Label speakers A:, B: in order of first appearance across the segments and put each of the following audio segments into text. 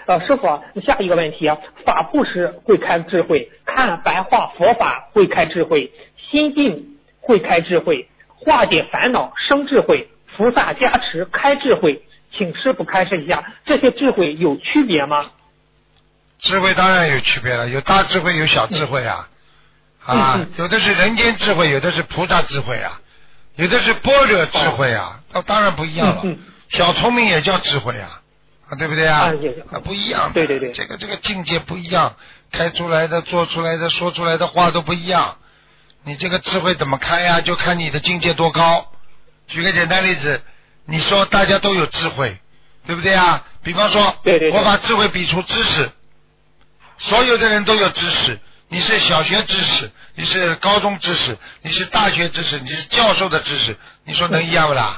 A: 师傅，下一个问题啊，法布施会开智慧，看白话佛法会开智慧，心境会开智慧，化解烦恼生智慧，菩萨加持开智慧，请师傅开示一下，这些智慧有区别吗？
B: 智慧当然有区别了，有大智慧有小智慧啊。有的是人间智慧，有的是菩萨智慧啊，有的是般若智慧啊，当然不一样了。小聪明也叫智慧啊，对不对啊？不一样的。对，这个境界不一样，开出来的、做出来的、说出来的话都不一样。你这个智慧怎么开呀？就看你的境界多高。举个简单例子，你说大家都有智慧，对不对啊？比方说，我把智慧比出知识，所有的人都有知识。你是小学知识，你是高中知识，你是大学知识，你是教授的知识，你说能一样不啦？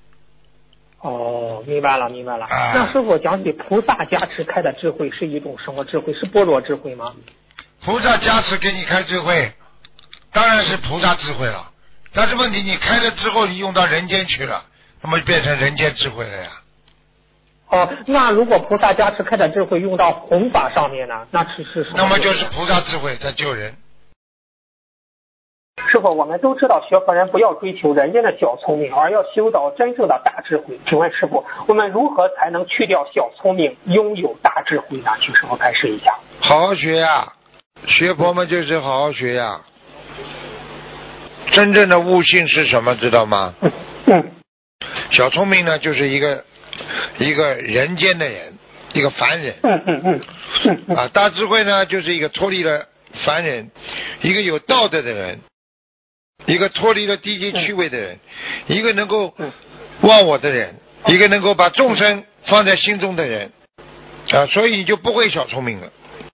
A: 明白了。那师傅讲起菩萨加持开的智慧是一种什么智慧？是般若智慧吗？
B: 菩萨加持给你开智慧，当然是菩萨智慧了。但是问题你开了之后，你用到人间去了，那么就变成人间智慧了呀。
A: 那如果菩萨加持开的智慧用到弘法上面呢？那是什么？
B: 那么就是菩萨智慧在救人。
A: 师傅，我们都知道学佛人不要追求人间的小聪明，而要修到真正的大智慧。请问师傅，我们如何才能去掉小聪明，拥有大智慧呢？请师傅开示一下。
B: 好好学呀，学佛嘛就是好好学呀。真正的悟性是什么？知道吗？小聪明呢，就是一个人间的人，一个凡人。大智慧呢，就是一个脱离了凡人，一个有道德的人，一个脱离了低级趣味的人，一个能够忘我的人，一个能够把众生放在心中的人。所以你就不会小聪明了。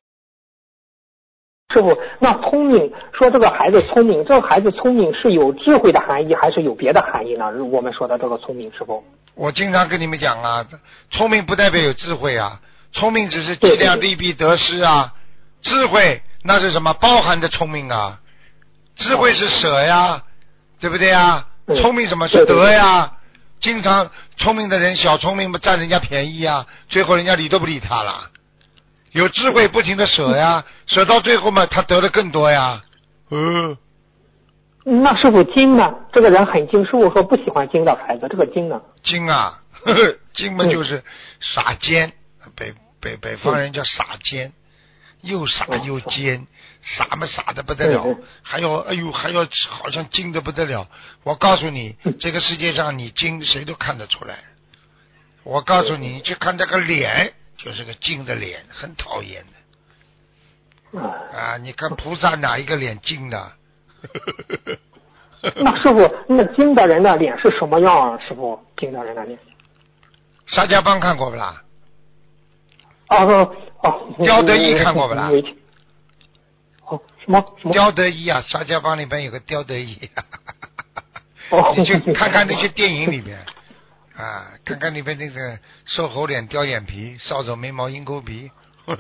A: 师傅，那聪明，说这个孩子聪明，这个孩子聪明是有智慧的含义，还是有别的含义呢？我们说的这个聪明，师傅。
B: 我经常跟你们讲啊，聪明不代表有智慧啊，聪明只是计量利弊得失啊，智慧那是什么？包含的聪明啊，智慧是舍呀，对不对啊？聪明什么是德呀？经常聪明的人小聪明不占人家便宜啊，最后人家理都不理他了。有智慧不停的舍呀，舍到最后嘛，他得的更多呀。
A: 那师傅精呢？这个人很精，师傅说不喜欢精的孩子，这个精呢？
B: 精啊，精嘛就是傻尖，北方人叫傻尖，又傻又尖，傻嘛傻的不得了，还要好像精的不得了。我告诉你，这个世界上你精谁都看得出来。我告诉你，去看这个脸。就是个精的脸，很讨厌的。你看菩萨哪一个脸精的？
A: 那师傅，那精的人的脸是什么样啊？师傅，精的人的脸。
B: 沙家浜看过不啦？刁德一看过不啦？
A: 什么？
B: 刁德一啊，沙家浜里边有个刁德一。你去看看那些电影里边。看看里边那个瘦猴脸、雕眼皮、扫帚眉毛、鹰钩鼻。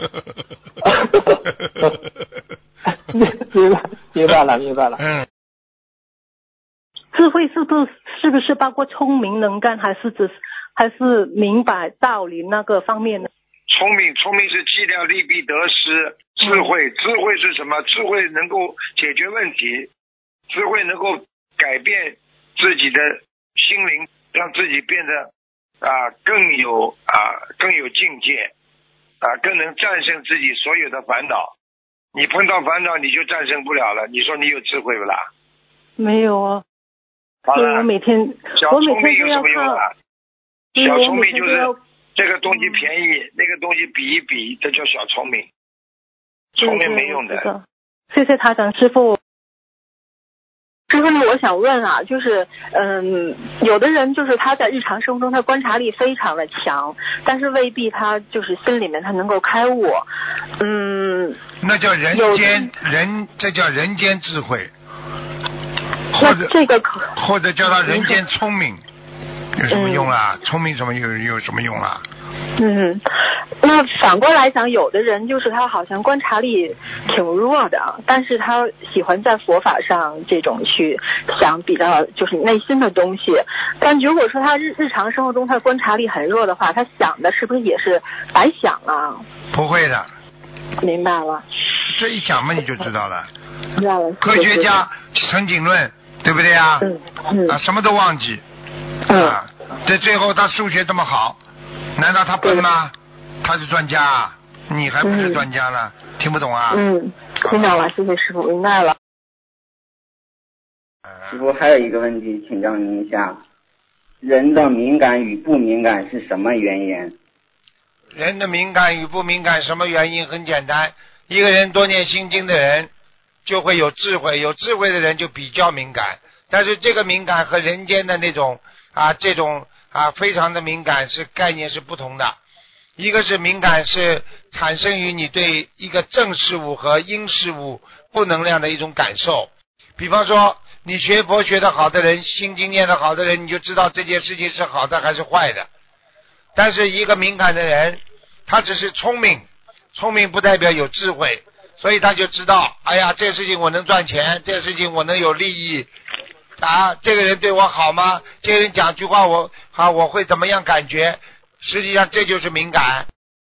A: 明白了。
C: 智慧是不是包括聪明能干，还是明白道理那个方面呢？
B: 聪明是计量利弊得失，智慧是什么？智慧能够解决问题，智慧能够改变自己的心灵。让自己变得更有境界更能战胜自己所有的烦恼。你碰到烦恼你就战胜不了了，你说你有智慧不啦？
C: 没有啊。
B: 好了，
C: 我每天
B: 小聪明有什么用啊？小聪明就是这个东西便宜，那个东西比一比，这叫小聪明。聪明没用的。
C: 谢谢台长师傅。
D: 师傅，我想问啊，就是有的人就是他在日常生活中他观察力非常的强，但是未必他就是心里面他能够开悟。
B: 那叫人这叫人间智慧，
D: 或者这个
B: 或者叫他人间聪明。 有什么用啊？聪明什么有什么用啊？
D: 那反过来讲，有的人就是他好像观察力挺弱的，但是他喜欢在佛法上这种去想比较就是内心的东西。但如果说他日常生活中他观察力很弱的话，他想的是不是也是白想了？
B: 不会的。
D: 明白了。
B: 这一讲嘛，你就知道了。
D: 知道了。
B: 科学家陈景润，对不对啊？什么都忘记。这最后他数学这么好，难道他笨吗？他是专家啊，你还不是专家呢？听不懂啊？
D: 听懂了，谢谢师傅，明白了。
E: 师傅还有一个问题请教您一下，人的敏感与不敏感是什么原因？
B: 人的敏感与不敏感什么原因？很简单，一个人多念心经的人就会有智慧，有智慧的人就比较敏感，但是这个敏感和人间的那种这种非常的敏感是概念是不同的。一个是敏感是产生于你对一个正事物和阴事物不能量的一种感受，比方说你学佛学得好的人，心经念得好的人，你就知道这件事情是好的还是坏的。但是一个敏感的人，他只是聪明，聪明不代表有智慧，所以他就知道，哎呀，这个事情我能赚钱，这个事情我能有利益这个人对我好吗？这个人讲句话我会怎么样感觉？实际上这就是敏感。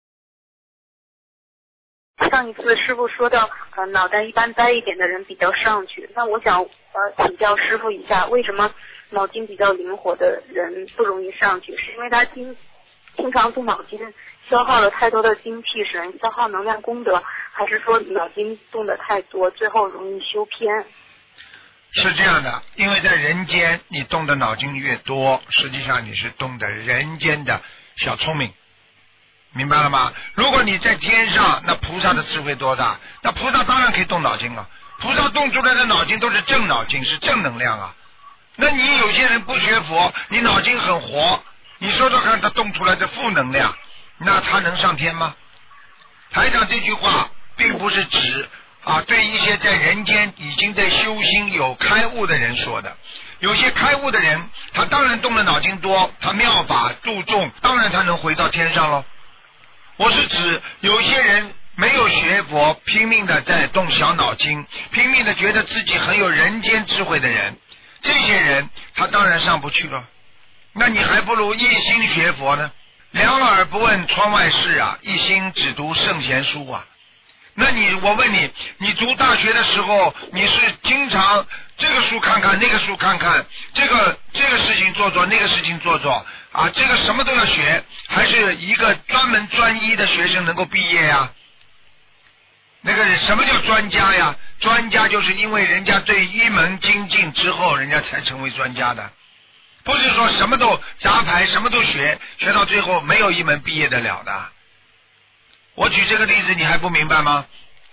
F: 上一次师傅说到脑袋一般呆一点的人比较上去，那我想请教师傅一下，为什么脑筋比较灵活的人不容易上去？是因为他经常动脑筋消耗了太多的精气神，消耗能量功德，还是说脑筋动得太多，最后容易修偏？
B: 是这样的，因为在人间你动的脑筋越多，实际上你是动的人间的小聪明，明白了吗？如果你在天上，那菩萨的智慧多大？那菩萨当然可以动脑筋了，菩萨动出来的脑筋都是正脑筋，是正能量啊。那你有些人不学佛，你脑筋很活，你说说看，他动出来的负能量，那他能上天吗？台长这句话并不是指对一些在人间已经在修心有开悟的人说的。有些开悟的人，他当然动了脑筋多，他妙法度众，当然他能回到天上咯。我是指有些人没有学佛，拼命的在动小脑筋，拼命的觉得自己很有人间智慧的人，这些人他当然上不去了。那你还不如一心学佛呢，两耳不问窗外事一心只读圣贤书啊。那我问你，你读大学的时候，你是经常这个书看看，那个书看看，这个事情做做，那个事情做做这个什么都要学，还是一个专门专一的学生能够毕业呀？那个什么叫专家呀？专家就是因为人家对一门精进之后，人家才成为专家的，不是说什么都杂牌，什么都学到最后没有一门毕业得了的。我举这个例子你还不明白吗？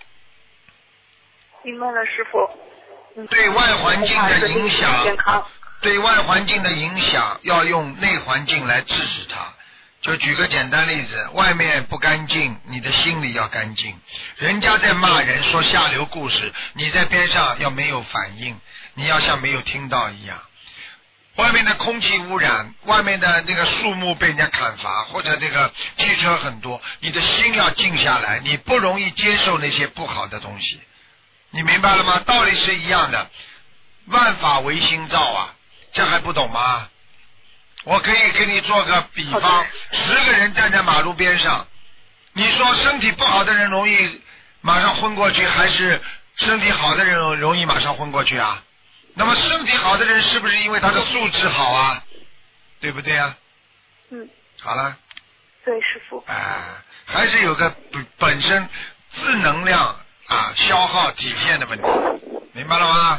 F: 明白了，师傅。
B: 对外环境的影响，对外环境的影响要用内环境来制止它。就举个简单例子，外面不干净，你的心里要干净。人家在骂人说下流故事，你在边上要没有反应，你要像没有听到一样。外面的空气污染，外面的那个树木被人家砍伐，或者这个汽车很多，你的心要静下来，你不容易接受那些不好的东西。你明白了吗？道理是一样的，万法唯心造这还不懂吗？我可以给你做个比方，10个人站在马路边上，你说身体不好的人容易马上昏过去，还是身体好的人容易马上昏过去啊？那么身体好的人是不是因为他的素质好对不对好了。
F: 对，师傅。
B: 还是有个本身自能量消耗体现的问题，明白了吗？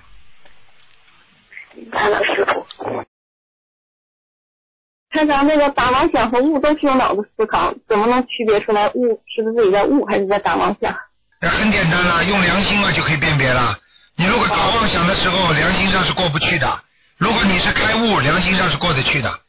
F: 明白了，师傅。
D: 台长，那个打妄想和悟都是用脑子思考，怎么能区别出来悟是不是自己在悟还是在打妄想？
B: 很简单了，用良心就可以辨别了。你如果打妄想的时候，良心上是过不去的；如果你是开悟，良心上是过得去的。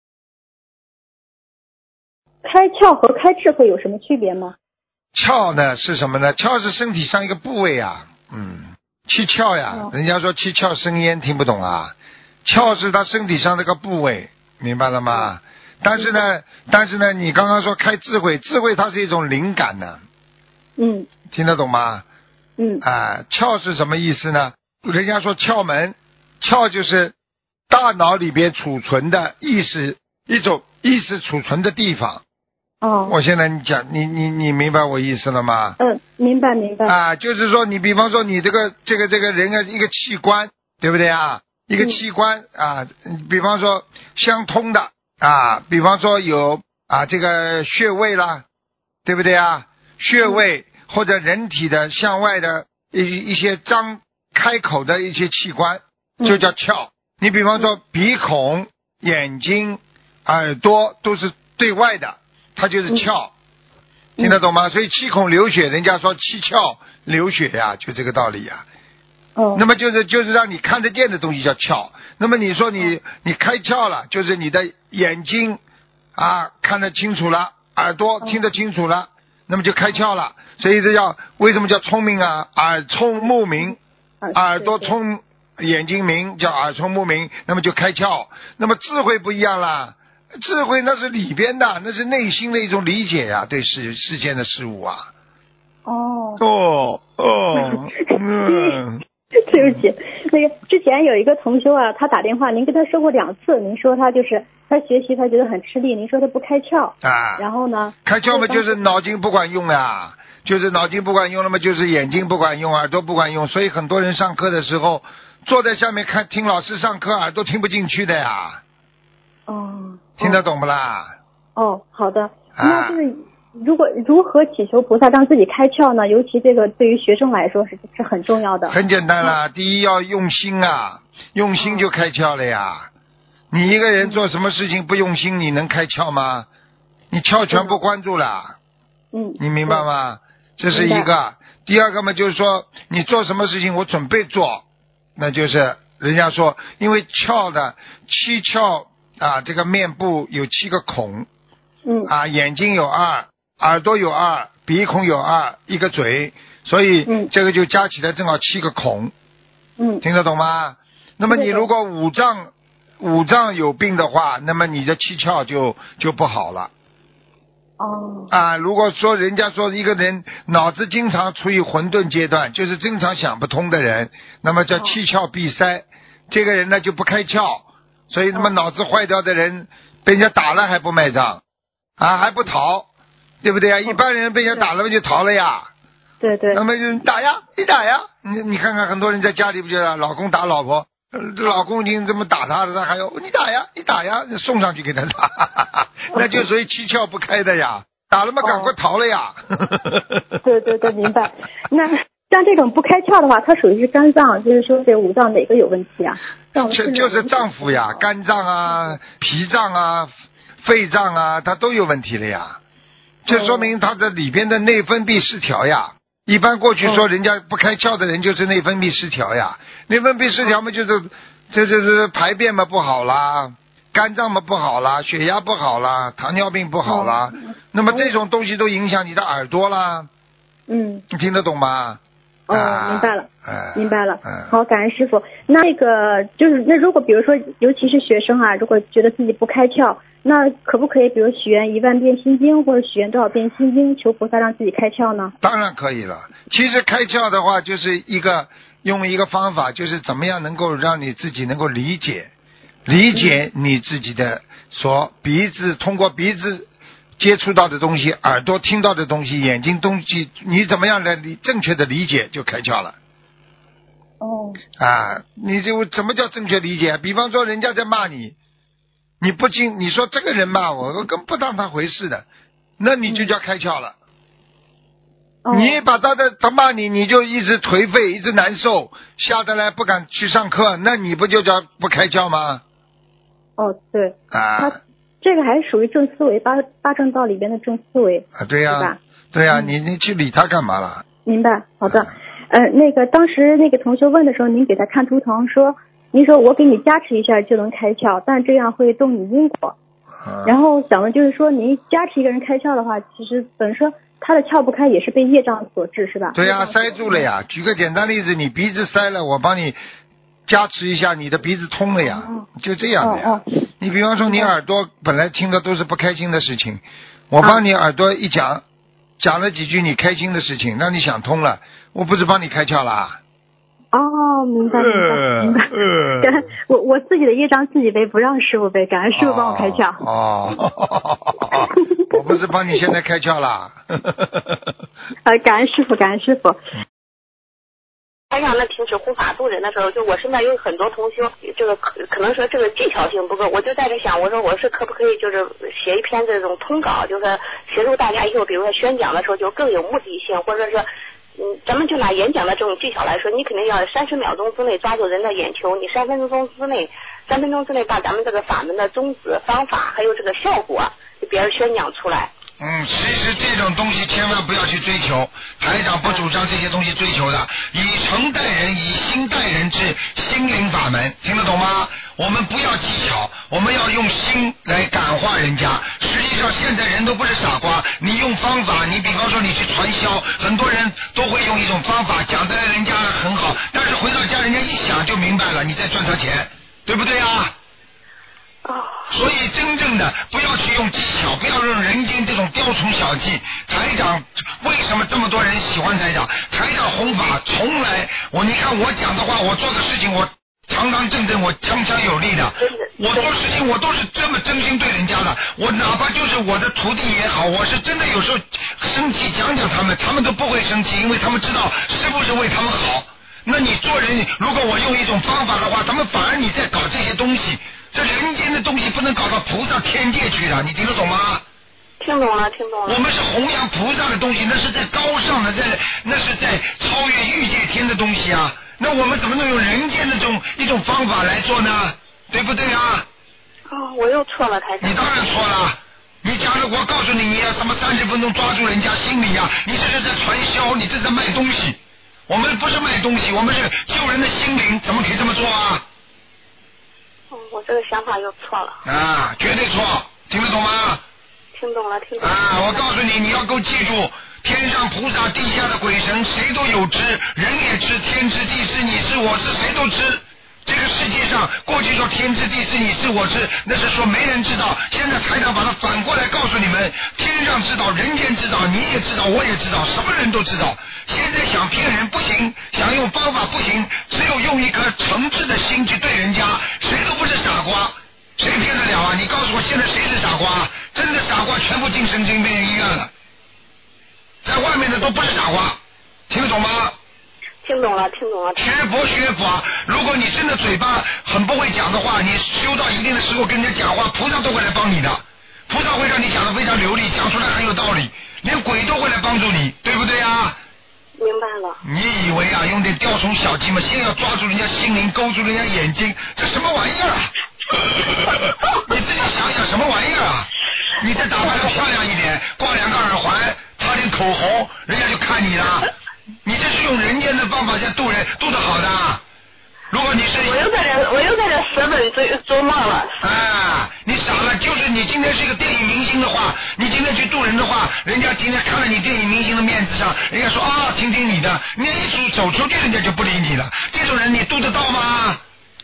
G: 开窍和开智慧有什么区别吗？
B: 窍呢是什么呢？窍是身体上一个部位七窍呀，人家说七窍生烟，听不懂啊？窍是他身体上那个部位明白了吗？但是呢，你刚刚说开智慧，智慧它是一种灵感呢。听得懂吗？窍是什么意思呢？人家说窍门，窍就是大脑里边储存的意识，一种意识储存的地方。我现在你讲，你明白我意思了吗？
C: 明白。
B: 就是说你比方说你这个人的一个器官，对不对啊？一个器官比方说相通的比方说有这个穴位啦，对不对啊？穴位或者人体的向外的一些开口的一些器官就叫窍。你比方说鼻孔、眼睛、耳朵都是对外的，它就是窍。听得懂吗？所以七孔流血，人家说七窍流血呀，就这个道理呀。那么就是让你看得见的东西叫窍。那么你说你开窍了，就是你的眼睛看得清楚了，耳朵听得清楚了，那么就开窍了。所以这为什么叫聪明啊？耳聪目明，耳朵聪，眼睛明，叫耳聪目明，那么就开窍。那么智慧不一样啦，智慧那是里边的，那是内心的一种理解呀，对世间的事物啊。
G: 对不起，那个之前有一个同修他打电话，您跟他说过2次，您说他学习他觉得很吃力，您说他不开窍然后呢？
B: 开窍嘛，就是脑筋不管用就是脑筋不管用了嘛，就是眼睛不管用，耳朵不管用，所以很多人上课的时候坐在下面听老师上课，耳朵听不进去的呀。听得懂不啦？
G: 好的，那就是如何祈求菩萨让自己开窍呢？尤其这个对于学生来说是很重要的。
B: 很简单啦，第一要用心用心就开窍了呀。你一个人做什么事情不用心，你能开窍吗？你窍全部关住了。你明白吗？这是一个。第二个嘛，就是说你做什么事情我准备做，那就是人家说，因为窍的七窍这个面部有7个孔，眼睛有2，耳朵有2，鼻孔有2，一个嘴，所以这个就加起来正好7个孔。听得懂吗？那么你如果五脏有病的话，那么你的七窍就不好了。如果说人家说一个人脑子经常处于混沌阶段，就是经常想不通的人，那么叫七窍闭塞，这个人呢就不开窍，所以那么脑子坏掉的人被人家打了还不卖账还不逃，对不对啊？一般人被人家打了就逃了呀。
G: 对。
B: 那么你打呀，你看看很多人在家里不就是老公打老婆，老公已经这么打他了，他还要你打呀，送上去给他打，那就属于七窍不开的呀，打了嘛赶快逃了呀。
G: 对，明白。那像这种不开窍的话，它属于是肝脏，就是说这五脏哪个有问题啊？
B: 就是脏腑呀，肝脏脾脏肺脏它都有问题了呀，这说明它的里边的内分泌失调呀。一般过去说人家不开窍的人就是内分泌失调呀，内分泌失调嘛就是排便嘛不好啦，肝脏嘛不好啦，血压不好啦，糖尿病不好啦，那么这种东西都影响你的耳朵啦。你听得懂吗？
G: 明白了。好，感恩师傅。那个就是那如果比如说尤其是学生如果觉得自己不开窍，那可不可以比如许愿1万遍心经，或者许愿多少遍心经，求菩萨让自己开窍呢？
B: 当然可以了。其实开窍的话就是用一个方法，就是怎么样能够让你自己能够理解你自己的鼻子通过鼻子接触到的东西，耳朵听到的东西，眼睛东西，你怎么样来正确的理解就开窍了。你就怎么叫正确理解？比方说人家在骂你，你不听，你说这个人骂我根本不当他回事的，那你就叫开窍了。你把他骂你，你就一直颓废，一直难受，下得来不敢去上课，那你不就叫不开窍吗？
G: 对。他这个还属于正思维，八正道里边的正思维。
B: 对呀，对呀，你去理他干嘛了？
G: 明白，好的。那个当时那个同学问的时候，您给他看图腾您说我给你加持一下就能开窍，但这样会动你因果。然后想问就是说，您加持一个人开窍的话，其实等于说他的窍不开也是被业障所致，是吧？
B: 对呀，塞住了呀。举个简单例子，你鼻子塞了，我帮你加持一下，你的鼻子通了呀，就这样的呀。 你比方说你耳朵本来听的都是不开心的事情，我帮你耳朵一讲，讲了几句你开心的事情，让你想通了，我不是帮你开窍啦？
G: 哦，明白。我自己的业障自己背，不让师傅背，感恩师傅帮我开窍。
B: 我不是帮你现在开窍啦。
G: 感恩师傅，感恩师傅。
F: 台长，那平时护法度人的时候，就我身边有很多同修，这个可能说这个技巧性不够，我就在这想，我说我是可不可以就是写一篇这种通稿，就是协助大家以后，比如说宣讲的时候就更有目的性，或者说咱们就拿演讲的这种技巧来说，你肯定要30秒钟之内抓住人的眼球，你3分钟之内把咱们这个法门的宗旨、方法还有这个效果给别人宣讲出来。
B: 其实这种东西千万不要去追求，台长不主张这些东西追求的，以诚待人，以心待人之心灵法门，听得懂吗？我们不要技巧，我们要用心来感化人家。实际上现在人都不是傻瓜，你用方法，你比方说你去传销，很多人都会用一种方法讲的人家很好，但是回到家人家一想就明白了，你在赚他钱，对不对啊？所以真正的不要去用技巧，不要用人间这种雕虫小技。台长为什么这么多人喜欢台长？台长弘法从来你看我讲的话，我做的事情我堂堂正正，我锵锵有力的，我做事情我都是这么真心对人家的。我哪怕就是我的徒弟也好，我是真的有时候生气讲他们都不会生气，因为他们知道师父是为他们好。那你做人，如果我用一种方法的话，他们反而你在搞这些东西，这人间的东西不能搞到菩萨天界去的，你听得懂吗？
F: 听懂了。
B: 我们是弘扬菩萨的东西，那是在高尚的，那是在超越欲界天的东西啊。那我们怎么能用人间的一种方法来做呢？对不对啊？
F: 我又错了，台长。
B: 你当然错了。你假如我告诉你，你要什么30分钟抓住人家心理啊，你这是在传销，你这是在卖东西。我们不是卖东西，我们是救人的心灵，怎么可以这么做啊？
F: 我这个想法又错了。
B: 绝对错，听得懂吗？
F: 听懂了。
B: 我告诉你，你要够记住，天上菩萨，地下的鬼神，谁都有知，人也知，天知地知，你是我是，谁都知。这个世界上，过去说天知地知，你是我知，那是说没人知道。现在台长把它反过来告诉你们，天上知道，人间知道，你也知道，我也知道，什么人都知道。现在想骗人不行，想用方法不行，只有用一颗诚挚的心去对人家，谁都不是傻瓜，谁骗得了啊？你告诉我，现在谁是傻瓜？真的傻瓜全部进神经病医院了，在外面的都不是傻瓜，听得懂吗？
F: 听懂了。
B: 学佛学法，如果你真的嘴巴很不会讲的话，你修到一定的时候跟人家讲话，菩萨都会来帮你的，菩萨会让你讲得非常流利，讲出来很有道理，连鬼都会来帮助你，对不对啊？
F: 明白了。
B: 你以为啊，用点雕虫小技嘛，先要抓住人家心灵，勾住人家眼睛，这什么玩意儿啊？你自己想想什么玩意儿啊？你再打扮得漂亮一点，挂2个耳环，擦点口红，人家就看你了。你这是用人间的方法在度人，度得好的。如果你是
F: 我又在这死本做梦了。
B: 你傻了，就是你今天是一个电影明星的话，你今天去度人的话，人家今天看了你电影明星的面子上，人家说听你的，你一走出去人家就不理你了，这种人你度得到吗？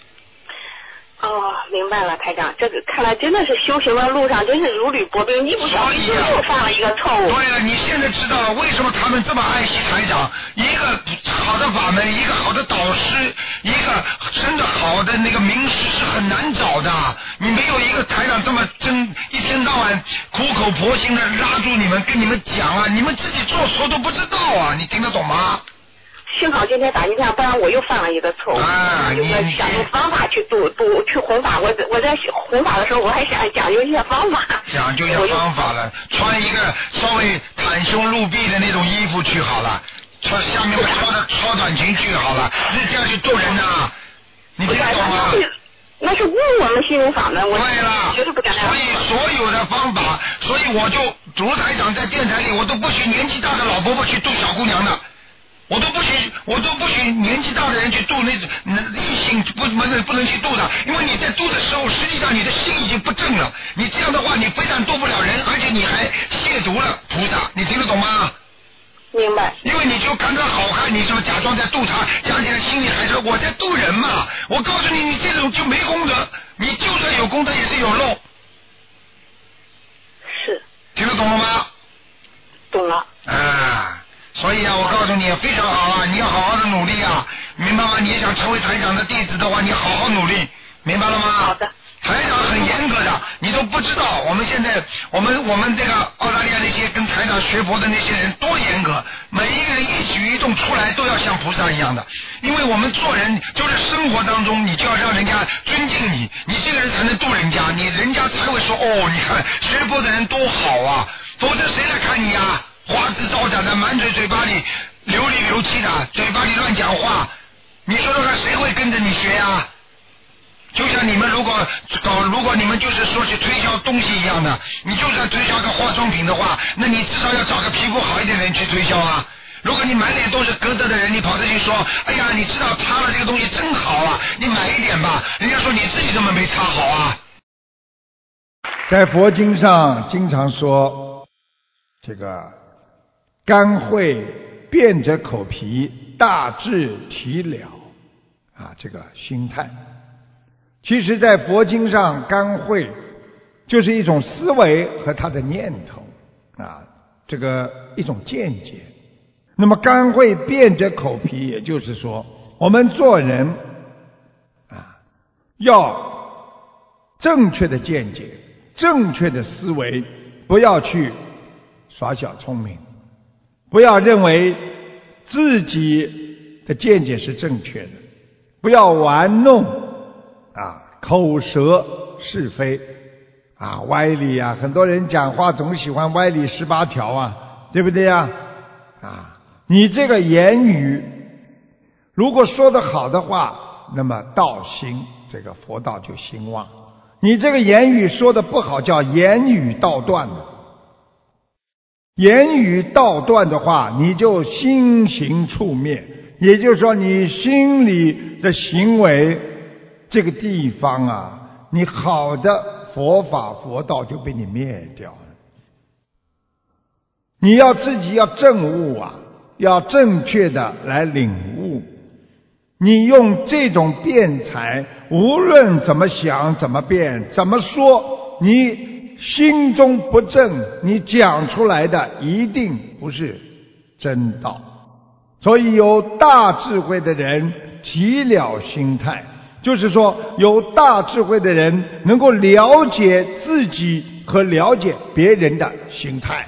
F: 明白了，台长，这个看来真的是修行的路上真是如履薄冰，一不小心又犯了一个错误。
B: 对了，你现在知道了为什么他们这么爱惜台长？一个好的法门，一个好的导师，一个真的好的那个名师是很难找的。你没有一个台长这么一天到晚苦口婆心的拉住你们，跟你们讲啊，你们自己做错都不知道啊，你听得懂吗？
F: 幸好今天打进来，不然我又犯了一个错误。就是想用方法去去弘法。我在弘法的时候，我还想讲究一些方法。
B: 讲究一些方法了，穿一个稍微袒胸露臂的那种衣服去好了，穿下面超短裙去好了，那这样去逗人呐，你听得懂吗？
F: 那是误我们心灵法门，我
B: 对了，
F: 绝对不敢那样。
B: 所以所有的方法，所以我就卢台长在电台里，我都不许年纪大的老伯伯去逗小姑娘的。我都不许年纪大的人去度那异性不能去度的，因为你在度的时候，实际上你的心已经不正了。你这样的话，你非但度不了人，而且你还亵渎了菩萨，你听得懂吗？
F: 明白。
B: 因为为你就看他好看，你是不是假装在度他？讲起来心里还说我在度人嘛。我告诉你，你这种就没功德，你就算有功德也是有漏。
D: 是。
B: 听得懂了吗？
D: 懂了。
B: 啊，所以啊，我告诉你非常好啊，你要好好的努力啊，明白吗？你想成为台长的弟子的话，你好好努力，明白了吗？
D: 好的。
B: 台长很严格的，你都不知道。我们现在，我们这个澳大利亚那些跟台长学佛的那些人多严格，每一个人一举一动出来都要像菩萨一样的。因为我们做人就是生活当中，你就要让人家尊敬你，你这个人才能度人家，人家才会说哦，你看学佛的人多好啊，否则谁来看你啊？花枝招展的，满嘴巴里流里流气的，嘴巴里乱讲话，你说说看，谁会跟着你学呀？就像你们如果你们就是说去推销东西一样的，你就算推销个化妆品的话，那你至少要找个皮肤好一点的人去推销啊。如果你满脸都是疙瘩的人，你跑着去说，哎呀，你知道擦了这个东西真好啊，你买一点吧，人家说你自己根本没擦好啊。
H: 在佛经上经常说，这个肝会变者口皮，大智体了啊，这个心态。其实在佛经上，肝慧就是一种思维和他的念头啊，这个一种见解。那么肝慧变者口皮，也就是说我们做人啊，要正确的见解，正确的思维，不要去耍小聪明，不要认为自己的见解是正确的，不要玩弄口舌是非歪理啊，很多人讲话总喜欢歪理18条啊，对不对啊？你这个言语如果说得好的话，那么道兴，这个佛道就兴旺。你这个言语说的不好，叫言语道断的。言语道断的话，你就心行处灭，也就是说你心里的行为这个地方啊，你好的佛法佛道就被你灭掉了。你要自己要证悟啊，要正确的来领悟。你用这种辩才，无论怎么想怎么辩怎么说，你心中不正，你讲出来的一定不是真道。所以有大智慧的人体了心态，就是说有大智慧的人能够了解自己和了解别人的心态。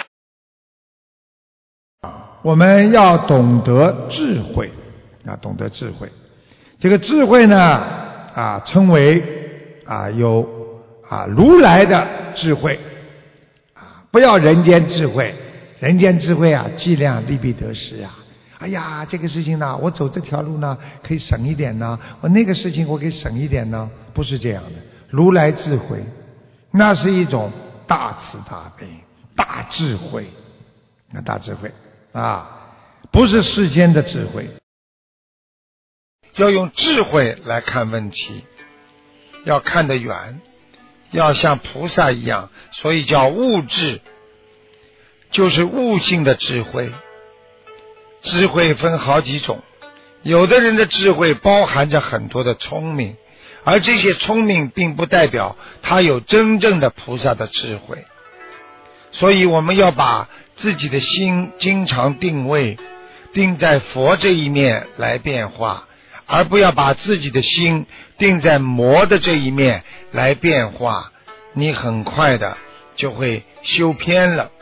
H: 我们要懂得智慧懂得智慧。这个智慧呢称为有如来的智慧不要人间智慧。人间智慧计量利弊得失哎呀，这个事情呢，我走这条路呢可以省一点呢，我那个事情我可以省一点呢，不是这样的。如来智慧那是一种大慈大悲大智慧，大智慧不是世间的智慧。
B: 要用智慧来看问题，要看得远，要像菩萨一样，所以叫悟智，就是悟性的智慧。智慧分好几种，有的人的智慧包含着很多的聪明，而这些聪明并不代表他有真正的菩萨的智慧。所以我们要把自己的心经常定位，定在佛这一面来变化，而不要把自己的心定在魔的这一面来变化，你很快的就会修偏了。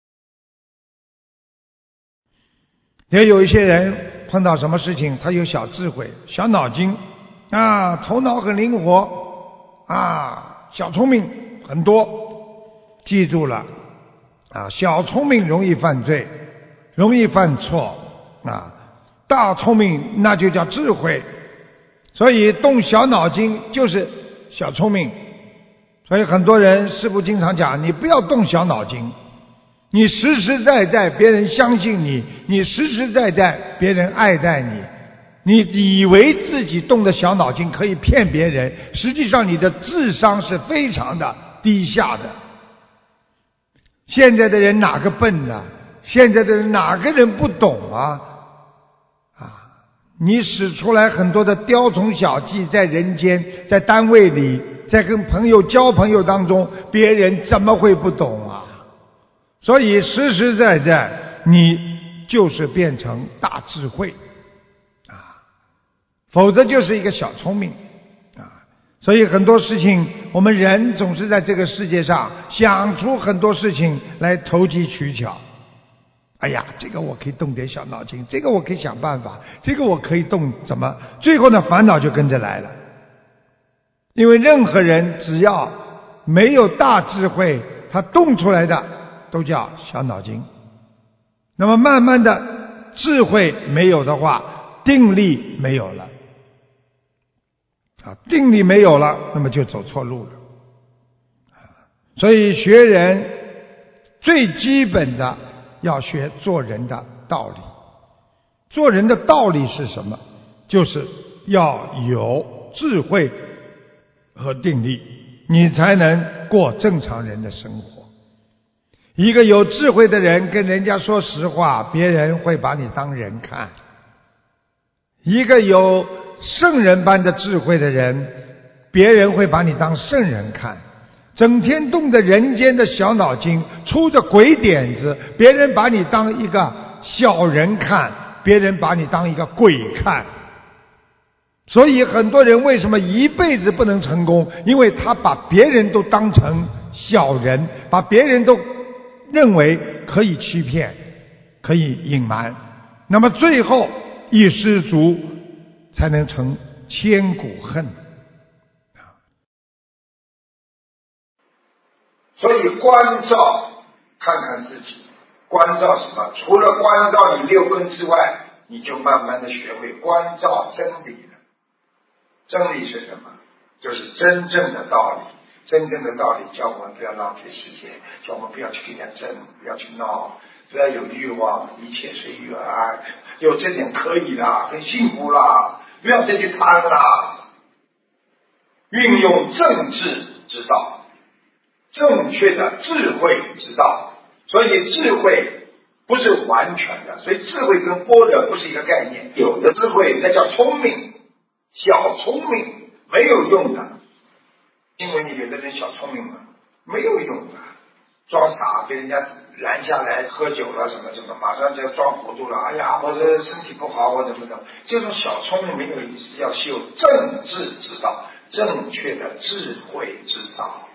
H: 也有一些人碰到什么事情他有小智慧小脑筋头脑很灵活小聪明很多。记住了小聪明容易犯罪，容易犯错大聪明那就叫智慧。所以动小脑筋就是小聪明。所以很多人师父经常讲，你不要动小脑筋，你实实在在别人相信你，你实实在在别人爱戴你，你以为自己动的小脑筋可以骗别人，实际上你的智商是非常的低下的。现在的人哪个笨呢？ 现在的人哪个人不懂啊？你使出来很多的雕虫小技，在人间，在单位里，在跟朋友交朋友当中，别人怎么会不懂啊？所以实实在在，你就是变成大智慧否则就是一个小聪明所以很多事情，我们人总是在这个世界上想出很多事情来投机取巧。哎呀，这个我可以动点小脑筋，这个我可以想办法，这个我可以动怎么？最后呢，烦恼就跟着来了。因为任何人只要没有大智慧，他动出来的都叫小脑筋。那么慢慢的，智慧没有的话，定力没有了定力没有了，那么就走错路了所以学人最基本的要学做人的道理。做人的道理是什么？就是要有智慧和定力，你才能过正常人的生活。一个有智慧的人跟人家说实话，别人会把你当人看。一个有圣人般的智慧的人，别人会把你当圣人看。整天动着人间的小脑筋，出着鬼点子，别人把你当一个小人看，别人把你当一个鬼看。所以很多人为什么一辈子不能成功？因为他把别人都当成小人，把别人都认为可以欺骗，可以隐瞒，那么最后一失足才能成千古恨。
B: 所以关照看看自己，关照什么？除了关照你六根之外，你就慢慢的学会关照真理了。真理是什么？就是真正的道理。真正的道理叫我们不要浪费时间，叫我们不要去跟人家争，不要去闹，不要有欲望，一切随缘，有这点可以啦，很幸福啦，不要再去贪啦。运用正智之道，正确的智慧之道。所以智慧不是完全的，所以智慧跟般若不是一个概念。有的智慧那叫聪明，小聪明没有用的。因为你有的人小聪明嘛，没有用的，装傻被人家拦下来喝酒了什么什么，马上就装糊涂了。哎呀，我这身体不好，我怎么怎么，这种小聪明没有意思，要修正智之道，正确的智慧之道。